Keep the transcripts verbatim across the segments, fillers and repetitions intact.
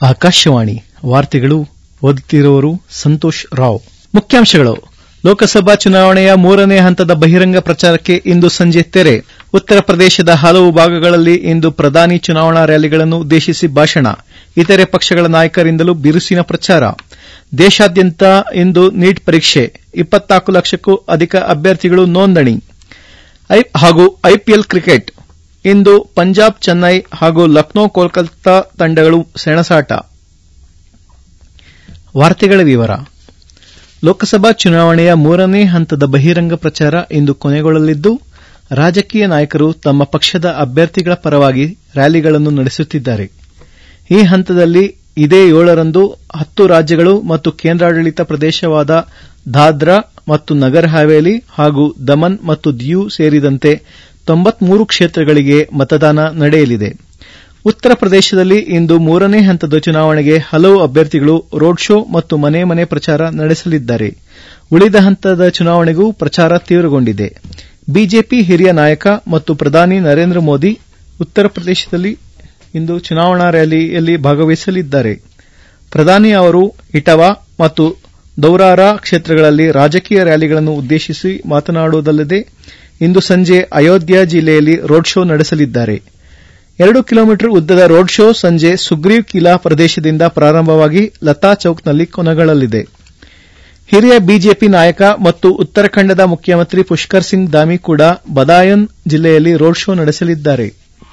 ಆಕಾಶವಾಣಿ ವಾರ್ತೆಗಳು ಓದುತ್ತಿರುವವರು ಸಂತೋಷ್ ರಾವ್. ಮುಖ್ಯಾಂಶಗಳು. ಲೋಕಸಭಾ ಚುನಾವಣೆಯ ಮೂರನೇ ಹಂತದ ಬಹಿರಂಗ ಪ್ರಚಾರಕ್ಕೆ ಇಂದು ಸಂಜೆ ತೆರೆ. ಉತ್ತರ ಪ್ರದೇಶದ ಹಲವು ಭಾಗಗಳಲ್ಲಿ ಇಂದು ಪ್ರಧಾನಿ ಚುನಾವಣಾ ರ್ಯಾಲಿಗಳನ್ನು ಉದ್ದೇಶಿಸಿ ಭಾಷಣ. ಇತರೆ ಪಕ್ಷಗಳ ನಾಯಕರಿಂದಲೂ ಬಿರುಸಿನ ಪ್ರಚಾರ. ದೇಶಾದ್ಯಂತ ಇಂದು ನೀಟ್ ಪರೀಕ್ಷೆ. ಇಪ್ಪತ್ನಾಲ್ಕು ಲಕ್ಷಕ್ಕೂ ಅಧಿಕ ಅಭ್ಯರ್ಥಿಗಳು ನೋಂದಣಿ. ಹಾಗೂ ಐಪಿಎಲ್ ಕ್ರಿಕೆಟ್. ಇಂದು ಪಂಜಾಬ್ ಚೆನ್ನೈ ಹಾಗೂ ಲಕ್ನೋ ಕೋಲ್ಕತಾ ತಂಡಗಳು ಸೆಣಸಾಟ. ವಾರ್ತೆಗಳ ವಿವರ. ಲೋಕಸಭಾ ಚುನಾವಣೆಯ ಮೂರನೇ ಹಂತದ ಬಹಿರಂಗ ಪ್ರಚಾರ ಇಂದು ಕೊನೆಗೊಳ್ಳಲಿದ್ದು, ರಾಜಕೀಯ ನಾಯಕರು ತಮ್ಮ ಪಕ್ಷದ ಅಭ್ಯರ್ಥಿಗಳ ಪರವಾಗಿ ರ್ಯಾಲಿಗಳನ್ನು ನಡೆಸುತ್ತಿದ್ದಾರೆ. ಈ ಹಂತದಲ್ಲಿ ಇದೇ ಏಳರಂದು ಹತ್ತು ರಾಜ್ಯಗಳು ಮತ್ತು ಕೇಂದ್ರಾಡಳಿತ ಪ್ರದೇಶವಾದ ದಾದ್ರಾ ಮತ್ತು ನಗರ್ ಹವೇಲಿ ಹಾಗೂ ದಮನ್ ಮತ್ತು ದಿಯು ಸೇರಿದಂತೆ ತೊಂಬತ್ಮೂರು ಕ್ಷೇತ್ರಗಳಿಗೆ ಮತದಾನ ನಡೆಯಲಿದೆ. ಉತ್ತರ ಪ್ರದೇಶದಲ್ಲಿ ಇಂದು ಮೂರನೇ ಹಂತದ ಚುನಾವಣೆಗೆ ಹಲವು ಅಭ್ಯರ್ಥಿಗಳು ರೋಡ್ ಶೋ ಮತ್ತು ಮನೆ ಮನೆ ಪ್ರಚಾರ ನಡೆಸಲಿದ್ದಾರೆ. ಉಳಿದ ಹಂತದ ಚುನಾವಣೆಗೂ ಪ್ರಚಾರ ತೀವ್ರಗೊಂಡಿದೆ. ಬಿಜೆಪಿ ಹಿರಿಯ ನಾಯಕ ಮತ್ತು ಪ್ರಧಾನಿ ನರೇಂದ್ರ ಮೋದಿ ಉತ್ತರ ಪ್ರದೇಶದಲ್ಲಿ ಇಂದು ಚುನಾವಣಾ ರ್ಯಾಲಿಯಲ್ಲಿ ಭಾಗವಹಿಸಲಿದ್ದಾರೆ. ಪ್ರಧಾನಿ ಅವರು ಇಟಾವಾ ಮತ್ತು ದೌರಾರಾ ಕ್ಷೇತ್ರಗಳಲ್ಲಿ ರಾಜಕೀಯ ರ್ಯಾಲಿಗಳನ್ನು ಉದ್ದೇಶಿಸಿ ಮಾತನಾಡುವುದಲ್ಲದೆ ಇಂದು ಸಂಜೆ ಅಯೋಧ್ಯ ಜಿಲ್ಲೆಯಲ್ಲಿ ರೋಡ್ ಶೋ ನಡೆಸಲಿದ್ದಾರೆ. ಎರಡು ಕಿಲೋಮೀಟರ್ ಉದ್ದದ ರೋಡ್ ಶೋ ಸಂಜೆ ಸುಗ್ರೀವ್ ಕಿಲಾ ಪ್ರದೇಶದಿಂದ ಪ್ರಾರಂಭವಾಗಿ ಲತಾ ಚೌಕ್ನಲ್ಲಿ ಕೊನೆಗೊಳ್ಳಲಿದೆ. ಹಿರಿಯ ಬಿಜೆಪಿ ನಾಯಕ ಮತ್ತು ಉತ್ತರಾಖಂಡದ ಮುಖ್ಯಮಂತ್ರಿ ಪುಷ್ಕರ್ ಸಿಂಗ್ ಧಾಮಿ ಕೂಡ ಬದಾಯೂನ್ ಜಿಲ್ಲೆಯಲ್ಲಿ ರೋಡ್ ಶೋ ನಡೆಸಲಿದ್ದಾರೆ.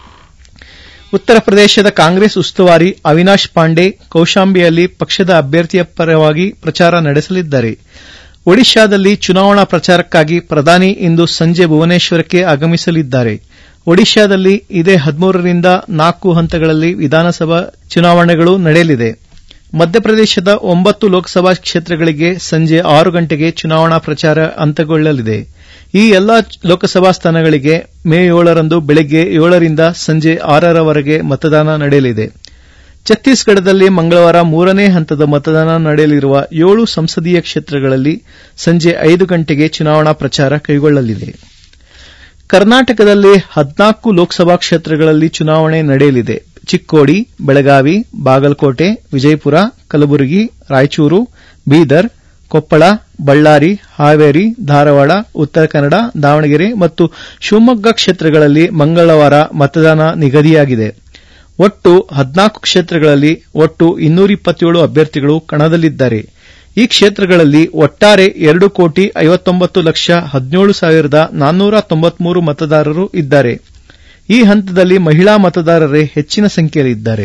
ಉತ್ತರ ಪ್ರದೇಶದ ಕಾಂಗ್ರೆಸ್ ಉಸ್ತುವಾರಿ ಅವಿನಾಶ್ ಪಾಂಡೆ ಕೌಶಾಂಬಿಯಲ್ಲಿ ಪಕ್ಷದ ಅಭ್ಯರ್ಥಿಯ ಪರವಾಗಿ ಪ್ರಚಾರ ನಡೆಸಲಿದ್ದಾರೆ. ಒಡಿಶಾದಲ್ಲಿ ಚುನಾವಣಾ ಪ್ರಚಾರಕ್ಕಾಗಿ ಪ್ರಧಾನಿ ಇಂದು ಸಂಜೆ ಭುವನೇಶ್ವರಕ್ಕೆ ಆಗಮಿಸಲಿದ್ದಾರೆ. ಒಡಿಶಾದಲ್ಲಿ ಇದೇ ಹದಿಮೂರರಿಂದ ನಾಲ್ಕು ಹಂತಗಳಲ್ಲಿ ವಿಧಾನಸಭಾ ಚುನಾವಣೆಗಳು ನಡೆಯಲಿದೆ. ಮಧ್ಯಪ್ರದೇಶದ ಒಂಬತ್ತು ಲೋಕಸಭಾ ಕ್ಷೇತ್ರಗಳಿಗೆ ಸಂಜೆ ಆರು ಗಂಟೆಗೆ ಚುನಾವಣಾ ಪ್ರಚಾರ ಅಂತ್ಯಗೊಳ್ಳಲಿದೆ. ಈ ಎಲ್ಲಾ ಲೋಕಸಭಾ ಸ್ಥಾನಗಳಿಗೆ ಮೇ ಏಳರಂದು ಬೆಳಗ್ಗೆ ಏಳರಿಂದ ಸಂಜೆ ಆರರವರೆಗೆ ಮತದಾನ ನಡೆಯಲಿದೆ. ಛತ್ತೀಸ್ಗಢದಲ್ಲಿ ಮಂಗಳವಾರ ಮೂರನೇ ಹಂತದ ಮತದಾನ ನಡೆಯಲಿರುವ ಏಳು ಸಂಸದೀಯ ಕ್ಷೇತ್ರಗಳಲ್ಲಿ ಸಂಜೆ ಐದು ಗಂಟೆಗೆ ಚುನಾವಣಾ ಪ್ರಚಾರ ಕೈಗೊಳ್ಳಲಿದೆ. ಕರ್ನಾಟಕದಲ್ಲಿ ಹದಿನಾಲ್ಕು ಲೋಕಸಭಾ ಕ್ಷೇತ್ರಗಳಲ್ಲಿ ಚುನಾವಣೆ ನಡೆಯಲಿದೆ. ಚಿಕ್ಕೋಡಿ, ಬೆಳಗಾವಿ, ಬಾಗಲಕೋಟೆ, ವಿಜಯಪುರ, ಕಲಬುರಗಿ, ರಾಯಚೂರು, ಬೀದರ್, ಕೊಪ್ಪಳ, ಬಳ್ಳಾರಿ, ಹಾವೇರಿ, ಧಾರವಾಡ, ಉತ್ತರ ಕನ್ನಡ, ದಾವಣಗೆರೆ ಮತ್ತು ಶಿವಮೊಗ್ಗ ಕ್ಷೇತ್ರಗಳಲ್ಲಿ ಮಂಗಳವಾರ ಮತದಾನ ನಿಗದಿಯಾಗಿದೆ. ಒಟ್ಟು ಹದಿನಾಲ್ಕು ಕ್ಷೇತ್ರಗಳಲ್ಲಿ ಒಟ್ಟು ಇನ್ನೂರ ಇಪ್ಪತ್ತೇಳು ಅಭ್ಯರ್ಥಿಗಳು ಕಣದಲ್ಲಿದ್ದಾರೆ. ಈ ಕ್ಷೇತ್ರಗಳಲ್ಲಿ ಒಟ್ಟಾರೆ ಎರಡು ಕೋಟಿ ಐವತ್ತೊಂಬತ್ತು ಲಕ್ಷ ಹದಿನೇಳು ಸಾವಿರದ ನಾನ್ನೂರ ತೊಂಬತ್ಮೂರು ಮತದಾರರು ಇದ್ದಾರೆ. ಈ ಹಂತದಲ್ಲಿ ಮಹಿಳಾ ಮತದಾರರೇ ಹೆಚ್ಚಿನ ಸಂಖ್ಯೆಯಲ್ಲಿದ್ದಾರೆ.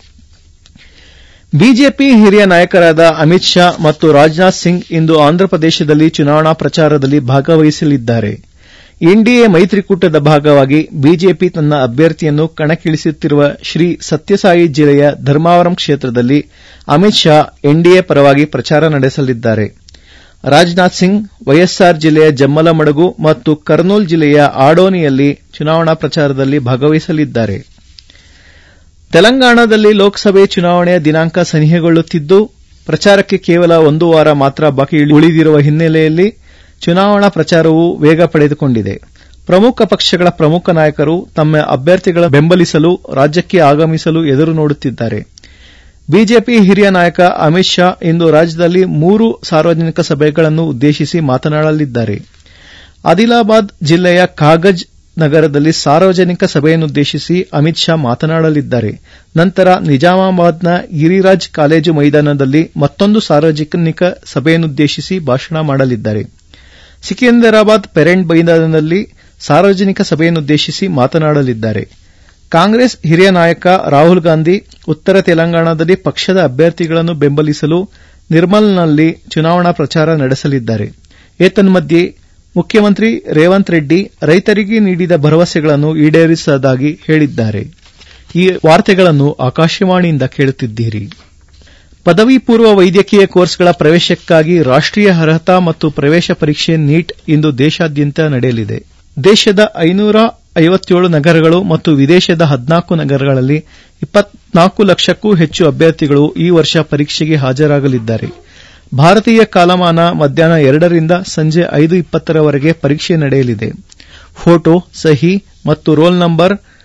ಬಿಜೆಪಿ ಹಿರಿಯ ನಾಯಕರಾದ ಅಮಿತ್ ಶಾ ಮತ್ತು ರಾಜನಾಥ್ ಸಿಂಗ್ ಇಂದು ಆಂಧ್ರಪ್ರದೇಶದಲ್ಲಿ ಚುನಾವಣಾ ಪ್ರಚಾರದಲ್ಲಿ ಭಾಗವಹಿಸಲಿದ್ದಾರೆ. ಎನ್ಡಿಎ ಮೈತ್ರಿಕೂಟದ ಭಾಗವಾಗಿ ಬಿಜೆಪಿ ತನ್ನ ಅಭ್ಯರ್ಥಿಯನ್ನು ಕಣಕ್ಕಿಳಿಸುತ್ತಿರುವ ಶ್ರೀ ಸತ್ಯಸಾಯಿ ಜಿಲ್ಲೆಯ ಧರ್ಮಾವರಂ ಕ್ಷೇತ್ರದಲ್ಲಿ ಅಮಿತ್ ಶಾ ಎನ್ಡಿಎ ಪರವಾಗಿ ಪ್ರಚಾರ ನಡೆಸಲಿದ್ದಾರೆ. ರಾಜನಾಥ್ ಸಿಂಗ್ ವೈಎಸ್ಆರ್ ಜಿಲ್ಲೆಯ ಜಮ್ಮಲಮಡುಗು ಮತ್ತು ಕರ್ನೂಲ್ ಜಿಲ್ಲೆಯ ಆಡೋನಿಯಲ್ಲಿ ಚುನಾವಣಾ ಪ್ರಚಾರದಲ್ಲಿ ಭಾಗವಹಿಸಲಿದ್ದಾರೆ. ತೆಲಂಗಾಣದಲ್ಲಿ ಲೋಕಸಭೆ ಚುನಾವಣೆಯ ದಿನಾಂಕ ಸನಿಹಗೊಳ್ಳುತ್ತಿದ್ದು, ಪ್ರಚಾರಕ್ಕೆ ಕೇವಲ ಒಂದು ವಾರ ಮಾತ್ರ ಬಾಕಿ ಉಳಿದಿರುವ ಹಿನ್ನೆಲೆಯಲ್ಲಿ ಚುನಾವಣಾ ಪ್ರಚಾರವು ವೇಗ ಪಡೆದುಕೊಂಡಿದೆ. ಪ್ರಮುಖ ಪಕ್ಷಗಳ ಪ್ರಮುಖ ನಾಯಕರು ತಮ್ಮ ಅಭ್ಯರ್ಥಿಗಳ ಬೆಂಬಲಿಸಲು ರಾಜ್ಯಕ್ಕೆ ಆಗಮಿಸಲು ಎದುರು ನೋಡುತ್ತಿದ್ದಾರೆ. ಬಿಜೆಪಿ ಹಿರಿಯ ನಾಯಕ ಅಮಿತ್ ಶಾ ಇಂದು ರಾಜ್ಯದಲ್ಲಿ ಮೂರು ಸಾರ್ವಜನಿಕ ಸಭೆಗಳನ್ನು ಉದ್ದೇಶಿಸಿ ಮಾತನಾಡಲಿದ್ದಾರೆ. ಆದಿಲಾಬಾದ್ ಜಿಲ್ಲೆಯ ಕಾಗಜ್ ನಗರದಲ್ಲಿ ಸಾರ್ವಜನಿಕ ಸಭೆಯನ್ನುದ್ದೇಶಿಸಿ ಅಮಿತ್ ಶಾ ಮಾತನಾಡಲಿದ್ದಾರೆ. ನಂತರ ನಿಜಾಮಾಬಾದ್ನ ಗಿರಿರಾಜ್ ಕಾಲೇಜು ಮೈದಾನದಲ್ಲಿ ಮತ್ತೊಂದು ಸಾರ್ವಜನಿಕ ಸಭೆಯನ್ನುದ್ದೇಶಿಸಿ ಭಾಷಣ ಮಾಡಲಿದ್ದಾರೆ. ಸಿಕಿಂದರಾಬಾದ್ ಪೆರೇಡ್ ಮೈದಾನದಲ್ಲಿ ಸಾರ್ವಜನಿಕ ಸಭೆಯನ್ನುದ್ದೇಶಿಸಿ ಮಾತನಾಡಲಿದ್ದಾರೆ. ಕಾಂಗ್ರೆಸ್ ಹಿರಿಯ ನಾಯಕ ರಾಹುಲ್ ಗಾಂಧಿ ಉತ್ತರ ತೆಲಂಗಾಣದಲ್ಲಿ ಪಕ್ಷದ ಅಭ್ಯರ್ಥಿಗಳನ್ನು ಬೆಂಬಲಿಸಲು ನಿರ್ಮಲ್ನಲ್ಲಿ ಚುನಾವಣಾ ಪ್ರಚಾರ ನಡೆಸಲಿದ್ದಾರೆ. ಏತನ್ಮಧ್ಯೆ ಮುಖ್ಯಮಂತ್ರಿ ರೇವಂತ್ ರೆಡ್ಡಿ ರೈತರಿಗೆ ನೀಡಿದ ಭರವಸೆಗಳನ್ನು ಈಡೇರಿಸುವುದಾಗಿ ಹೇಳಿದ್ದಾರೆ. ಈ ವಾರ್ತೆಗಳನ್ನು ಆಕಾಶವಾಣಿಯಿಂದ ಕೇಳುತ್ತಿದ್ದೀರಿ. ಪದವಿ ಪೂರ್ವ ವೈದ್ಯಕೀಯ ಕೋರ್ಸ್ಗಳ ಪ್ರವೇಶಕ್ಕಾಗಿ ರಾಷ್ಟೀಯ ಅರ್ಹತಾ ಮತ್ತು ಪ್ರವೇಶ ಪರೀಕ್ಷೆ ನೀಟ್ ಇಂದು ದೇಶಾದ್ಯಂತ ನಡೆಯಲಿದೆ. ದೇಶದ ಐನೂರ ಐವತ್ತೇಳು ನಗರಗಳು ಮತ್ತು ವಿದೇಶದ ಹದಿನಾಲ್ಕು ನಗರಗಳಲ್ಲಿ ಇಪ್ಪತ್ನಾಲ್ಕು ಲಕ್ಷಕ್ಕೂ ಹೆಚ್ಚು ಅಭ್ಯರ್ಥಿಗಳು ಈ ವರ್ಷ ಪರೀಕ್ಷೆಗೆ ಹಾಜರಾಗಲಿದ್ದಾರೆ. ಭಾರತೀಯ ಕಾಲಮಾನ ಮಧ್ಯಾಹ್ನ ಎರಡರಿಂದ ಸಂಜೆ ಐದು ಇಪ್ಪತ್ತರವರೆಗೆ ಪರೀಕ್ಷೆ ನಡೆಯಲಿದೆ. ಫೋಟೋ, ಸಹಿ ಮತ್ತು ರೋಲ್ ನಂಬರ್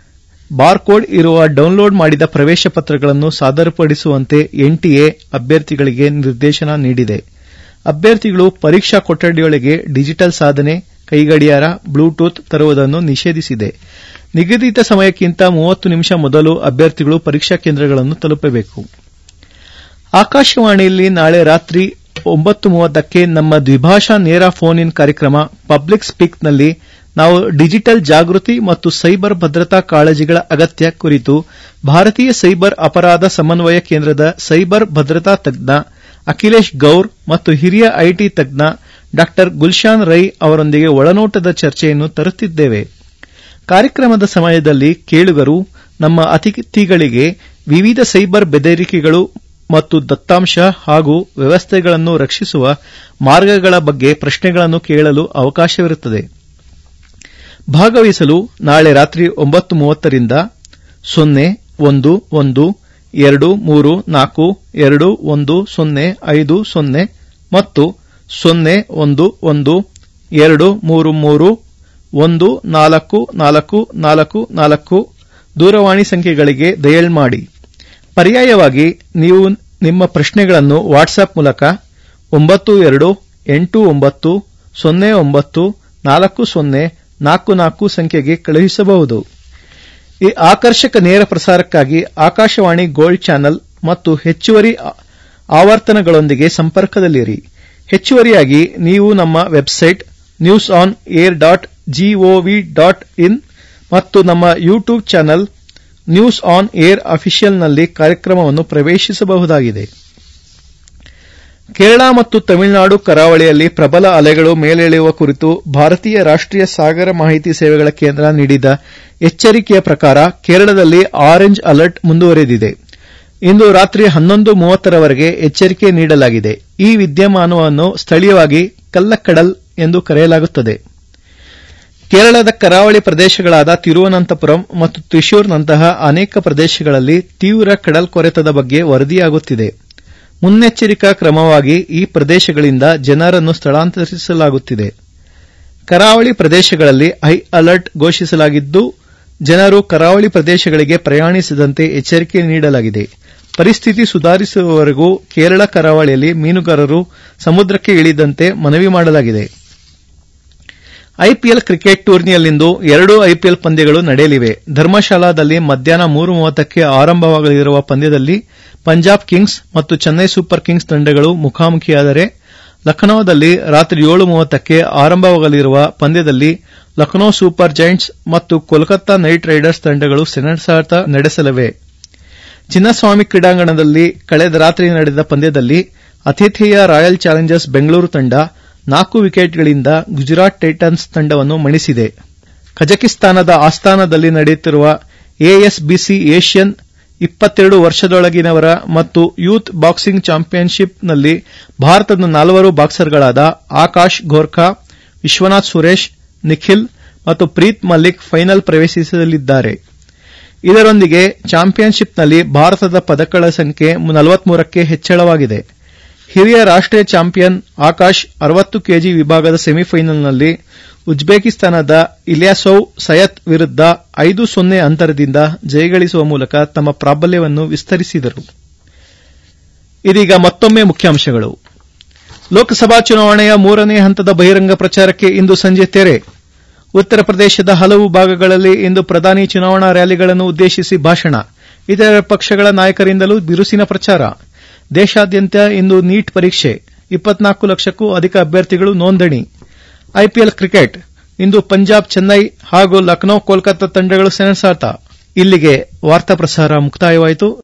ಬಾರ್ಕೋಡ್ ಇರುವ ಡೌನ್ಲೋಡ್ ಮಾಡಿದ ಪ್ರವೇಶ ಪತ್ರಗಳನ್ನು ಸಾದರಪಡಿಸುವಂತೆ ಎನ್ಟಿಎ ಅಭ್ಯರ್ಥಿಗಳಿಗೆ ನಿರ್ದೇಶನ ನೀಡಿದೆ. ಅಭ್ಯರ್ಥಿಗಳು ಪರೀಕ್ಷಾ ಕೊಠಡಿಯೊಳಗೆ ಡಿಜಿಟಲ್ ಸಾಧನೆ, ಕೈಗಡಿಯಾರ, ಬ್ಲೂಟೂತ್ ತರುವುದನ್ನು ನಿಷೇಧಿಸಿದೆ. ನಿಗದಿತ ಸಮಯಕ್ಕಿಂತ ಮೂವತ್ತು ನಿಮಿಷ ಮೊದಲು ಅಭ್ಯರ್ಥಿಗಳು ಪರೀಕ್ಷಾ ಕೇಂದ್ರಗಳನ್ನು ತಲುಪಬೇಕು. ಆಕಾಶವಾಣಿಯಲ್ಲಿ ನಾಳೆ ರಾತ್ರಿ ಒಂಬತ್ತು ಮೂವತ್ತಕ್ಕೆ ನಮ್ಮ ದ್ವಿಭಾಷಾ ನೇರ ಫೋನ್ ಇನ್ ಕಾರ್ಯಕ್ರಮ ಪಬ್ಲಿಕ್ ಸ್ಪೀಕ್ನಲ್ಲಿ ನಾವು ಡಿಜಿಟಲ್ ಜಾಗೃತಿ ಮತ್ತು ಸೈಬರ್ ಭದ್ರತಾ ಕಾಳಜಿಗಳ ಅಗತ್ಯ ಕುರಿತು ಭಾರತೀಯ ಸೈಬರ್ ಅಪರಾಧ ಸಮನ್ವಯ ಕೇಂದ್ರದ ಸೈಬರ್ ಭದ್ರತಾ ತಜ್ಞ ಅಖಿಲೇಶ್ ಗೌರ್ ಮತ್ತು ಹಿರಿಯ ಐಟಿ ತಜ್ಞ ಡಾ ಗುಲ್ಶಾನ್ ರೈ ಅವರೊಂದಿಗೆ ಒಳನೋಟದ ಚರ್ಚೆಯನ್ನು ತರುತ್ತಿದ್ದೇವೆ. ಕಾರ್ಯಕ್ರಮದ ಸಮಯದಲ್ಲಿ ಕೇಳುಗರು ನಮ್ಮ ಅತಿಥಿಗಳಿಗೆ ವಿವಿಧ ಸೈಬರ್ ಬೆದರಿಕೆಗಳು ಮತ್ತು ದತ್ತಾಂಶ ಹಾಗೂ ವ್ಯವಸ್ಥೆಗಳನ್ನು ರಕ್ಷಿಸುವ ಮಾರ್ಗಗಳ ಬಗ್ಗೆ ಪ್ರಶ್ನೆಗಳನ್ನು ಕೇಳಲು ಅವಕಾಶವಿರುತ್ತದೆ. ಭಾಗವಹಿಸಲು ನಾಳೆ ರಾತ್ರಿ ಒಂಬತ್ತು ಮೂವತ್ತರಿಂದ ಸೊನ್ನೆ ಒಂದು ಒಂದು ಎರಡು ಮೂರು ನಾಲ್ಕು ಎರಡು ಒಂದು ಸೊನ್ನೆ ಐದು ಸೊನ್ನೆ ಮತ್ತು ಸೊನ್ನೆ ಒಂದು ಒಂದು ಎರಡು ಮೂರು ಮೂರು ಒಂದು ನಾಲ್ಕು ನಾಲ್ಕು ನಾಲ್ಕು ನಾಲ್ಕು ದೂರವಾಣಿ ಸಂಖ್ಯೆಗಳಿಗೆ ಡಯಲ್ ಮಾಡಿ. ಪರ್ಯಾಯವಾಗಿ ನೀವು ನಿಮ್ಮ ಪ್ರಶ್ನೆಗಳನ್ನು ವಾಟ್ಸ್ಆಪ್ ಮೂಲಕ ಒಂಬತ್ತು ಎರಡು ಎಂಟು ಒಂಬತ್ತು ಸೊನ್ನೆ ಒಂಬತ್ತು ನಾಲ್ಕು ಸೊನ್ನೆ ನಾಲ್ಕು ನಾಲ್ಕು ಸಂಖ್ಯೆಗೆ ಕಳುಹಿಸಬಹುದು. ಈ ಆಕರ್ಷಕ ನೇರ ಪ್ರಸಾರಕ್ಕಾಗಿ ಆಕಾಶವಾಣಿ ಗೋಲ್ಡ್ ಚಾನೆಲ್ ಮತ್ತು ಹೆಚ್ಚುವರಿ ಆವರ್ತನಗಳೊಂದಿಗೆ ಸಂಪರ್ಕದಲ್ಲಿರಿ. ಹೆಚ್ಚುವರಿಯಾಗಿ ನೀವು ನಮ್ಮ website news on air dot G O V dot in ಮತ್ತು ನಮ್ಮ YouTube channel news on air ಅಫಿಷಿಯಲ್ನಲ್ಲಿ ಕಾರ್ಯಕ್ರಮವನ್ನು ಪ್ರವೇಶಿಸಬಹುದಾಗಿದೆ. ಕೇರಳ ಮತ್ತು ತಮಿಳುನಾಡು ಕರಾವಳಿಯಲ್ಲಿ ಪ್ರಬಲ ಅಲೆಗಳು ಮೇಲೇಳುವ ಕುರಿತು ಭಾರತೀಯ ರಾಷ್ಟೀಯ ಸಾಗರ ಮಾಹಿತಿ ಸೇವೆಗಳ ಕೇಂದ್ರ ನೀಡಿದ ಎಚ್ಚರಿಕೆಯ ಪ್ರಕಾರ ಕೇರಳದಲ್ಲಿ ಆರೆಂಜ್ ಅಲರ್ಟ್ ಮುಂದುವರೆದಿದೆ. ಇಂದು ರಾತ್ರಿ ಹನ್ನೊಂದು ಮೂವತ್ತರವರೆಗೆ ಎಚ್ಚರಿಕೆ ನೀಡಲಾಗಿದೆ. ಈ ವಿದ್ಯಮಾನವನ್ನು ಸ್ಥಳೀಯವಾಗಿ ಕಲ್ಲಕ್ಕಡಲ್ ಎಂದು ಕರೆಯಲಾಗುತ್ತದೆ. ಕೇರಳದ ಕರಾವಳಿ ಪ್ರದೇಶಗಳಾದ ತಿರುವನಂತಪುರಂ ಮತ್ತು ತ್ರಿಶೂರ್ನಂತಹ ಅನೇಕ ಪ್ರದೇಶಗಳಲ್ಲಿ ತೀವ್ರ ಕಡಲ್ಕೊರೆತದ ಬಗ್ಗೆ ವರದಿಯಾಗುತ್ತಿದೆ. ಮುನ್ನೆಚ್ಚರಿಕಾ ಕ್ರಮವಾಗಿ ಈ ಪ್ರದೇಶಗಳಿಂದ ಜನರನ್ನು ಸ್ಥಳಾಂತರಿಸಲಾಗುತ್ತಿದೆ. ಕರಾವಳಿ ಪ್ರದೇಶಗಳಲ್ಲಿ ಹೈ ಅಲರ್ಟ್ ಘೋಷಿಸಲಾಗಿದ್ದು ಜನರು ಕರಾವಳಿ ಪ್ರದೇಶಗಳಿಗೆ ಪ್ರಯಾಣಿಸದಂತೆ ಎಚ್ಚರಿಕೆ ನೀಡಲಾಗಿದೆ. ಪರಿಸ್ಥಿತಿ ಸುಧಾರಿಸುವವರೆಗೂ ಕೇರಳ ಕರಾವಳಿಯಲ್ಲಿ ಮೀನುಗಾರರು ಸಮುದ್ರಕ್ಕೆ ಇಳಿದಂತೆ ಮನವಿ ಮಾಡಲಾಗಿದೆ. ಐಪಿಎಲ್ ಕ್ರಿಕೆಟ್ ಟೂರ್ನಿಯಲ್ಲಿಂದು ಎರಡು ಐಪಿಎಲ್ ಪಂದ್ಯಗಳು ನಡೆಯಲಿವೆ. ಧರ್ಮಶಾಲಾದಲ್ಲಿ ಮಧ್ಯಾಹ್ನ ಮೂರು ಮೂವತ್ತಕ್ಕೆ ಆರಂಭವಾಗಲಿರುವ ಪಂದ್ಯದಲ್ಲಿ ಪಂಜಾಬ್ ಕಿಂಗ್ಸ್ ಮತ್ತು ಚೆನ್ನೈ ಸೂಪರ್ ಕಿಂಗ್ಸ್ ತಂಡಗಳು ಮುಖಾಮುಖಿಯಾದರೆ, ಲಖನೌದಲ್ಲಿ ರಾತ್ರಿ ಏಳು ಮೂವತ್ತಕ್ಕೆ ಆರಂಭವಾಗಲಿರುವ ಪಂದ್ಯದಲ್ಲಿ ಲಖನೌ ಸೂಪರ್ ಜೈಂಟ್ಸ್ ಮತ್ತು ಕೋಲ್ಕತ್ತಾ ನೈಟ್ ರೈಡರ್ಸ್ ತಂಡಗಳು ಸೆಣಸಾಟ ನಡೆಸಲಿವೆ. ಚಿನ್ನಸ್ವಾಮಿ ಕ್ರೀಡಾಂಗಣದಲ್ಲಿ ಕಳೆದ ರಾತ್ರಿ ನಡೆದ ಪಂದ್ಯದಲ್ಲಿ ಆತಿಥೇಯ ರಾಯಲ್ ಚಾಲೆಂಜರ್ಸ್ ಬೆಂಗಳೂರು ತಂಡ ನಾಲ್ಕು ವಿಕೆಟ್ಗಳಿಂದ ಗುಜರಾತ್ ಟೈಟನ್ಸ್ ತಂಡವನ್ನು ಮಣಿಸಿದೆ. ಕಜಕಿಸ್ತಾನದ ಆಸ್ತಾನದಲ್ಲಿ ನಡೆಯುತ್ತಿರುವ ಎಎಸ್ಬಿಸಿ ಏಷ್ಯನ್ ಇಪ್ಪತ್ತೆರಡು ವರ್ಷದೊಳಗಿನವರ ಮತ್ತು ಯೂತ್ ಬಾಕ್ಸಿಂಗ್ ಚಾಂಪಿಯನ್ಶಿಪ್ನಲ್ಲಿ ಭಾರತದ ನಾಲ್ವರು ಬಾಕ್ಸರ್ಗಳಾದ ಆಕಾಶ್ ಗೋರ್ಖಾ, ವಿಶ್ವನಾಥ್ ಸುರೇಶ್, ನಿಖಿಲ್ ಮತ್ತು ಪ್ರೀತ್ ಮಲ್ಲಿಕ್ ಫೈನಲ್ ಪ್ರವೇಶಿಸಲಿದ್ದಾರೆ. ಇದರೊಂದಿಗೆ ಚಾಂಪಿಯನ್ಶಿಪ್ನಲ್ಲಿ ಭಾರತದ ಪದಕಗಳ ಸಂಖ್ಯೆ ನಲವತ್ಮೂರಕ್ಕೆ ಹೆಚ್ಚಳವಾಗಿದೆ. ಹಿರಿಯ ರಾಷ್ಟೀಯ ಚಾಂಪಿಯನ್ ಆಕಾಶ್ ಅರವತ್ತು ಕೆಜಿ ವಿಭಾಗದ ಸೆಮಿಫೈನಲ್ನಲ್ಲಿ ಉಜ್ಬೇಕಿಸ್ತಾನದ ಇಲ್ಯಾಸೋವ್ ಸಯತ್ ವಿರುದ್ಧ ಐದು ಸೊನ್ನೆ ಅಂತರದಿಂದ ಜಯಗಳಿಸುವ ಮೂಲಕ ತಮ್ಮ ಪ್ರಾಬಲ್ಯವನ್ನು ವಿಸ್ತರಿಸಿದರು. ಇದೀಗ ಮತ್ತೊಮ್ಮೆ ಮುಖ್ಯಾಂಶಗಳು. ಲೋಕಸಭಾ ಚುನಾವಣೆಯ ಮೂರನೇ ಹಂತದ ಬಹಿರಂಗ ಪ್ರಚಾರಕ್ಕೆ ಇಂದು ಸಂಜೆ ತೆರೆ. ಉತ್ತರ ಪ್ರದೇಶದ ಹಲವು ಭಾಗಗಳಲ್ಲಿ ಇಂದು ಪ್ರಧಾನಿ ಚುನಾವಣಾ ರ್ಯಾಲಿಗಳನ್ನು ಉದ್ದೇಶಿಸಿ ಭಾಷಣ. ಇತರ ಪಕ್ಷಗಳ ನಾಯಕರಿಂದಲೂ ಬಿರುಸಿನ ಪ್ರಚಾರ. ದೇಶಾದ್ಯಂತ ಇಂದು ನೀಟ್ ಪರೀಕ್ಷೆ. ಇಪ್ಪತ್ನಾಲ್ಕು ಲಕ್ಷಕ್ಕೂ ಅಧಿಕ ಅಭ್ಯರ್ಥಿಗಳು ನೋಂದಣಿ. ಐಪಿಎಲ್ ಕ್ರಿಕೆಟ್ ಇಂದು ಪಂಜಾಬ್ ಚೆನ್ನೈ ಹಾಗೂ ಲಖನೌ ಕೋಲ್ಕತ್ತಾ ತಂಡಗಳು ಸೆಣಸಾಟ. ಇಲ್ಲಿಗೆ ವಾರ್ತಾ ಪ್ರಸಾರ ಮುಕ್ತಾಯವಾಯಿತು.